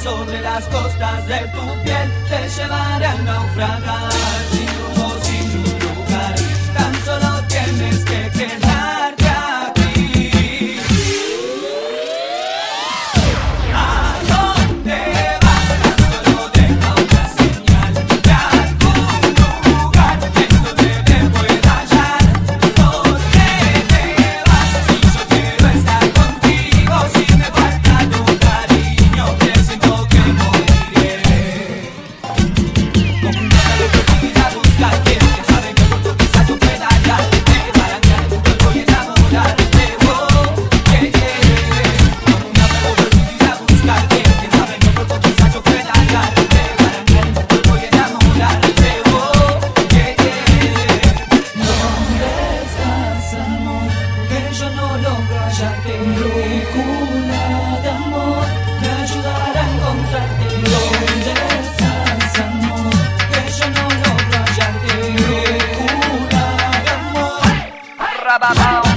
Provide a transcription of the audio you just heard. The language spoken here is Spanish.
sobre las costas de tu piel te llevaré a naufragar, sin rumbo, sin un lugar, tan solo tienes que quedarte aquí. ¿A dónde vas? Tan solo deja una señal de algún lugar en donde te pueda hallar. ¿Dónde te vas? Si yo quiero estar contigo, si me falta tu cariño, presiento que moriré. Como un pájaro que ir a buscar quien te sabe que por tu quizás yo pueda hallarte, para que algún día voy a enamorarte. Oh, yeah, yeah. Como un pájaro que ir a buscar quien te sabe que por tu quizás yo pueda hallarte, para que algún día voy a enamorarte. Oh, yeah, yeah. ¿Dónde estás, amor? Que yo no logro hallarte. Brújula de amor me ayudará a encontrarte. ¿Dónde estás, amor? Que yo no logro hallarte. Brújula de amor.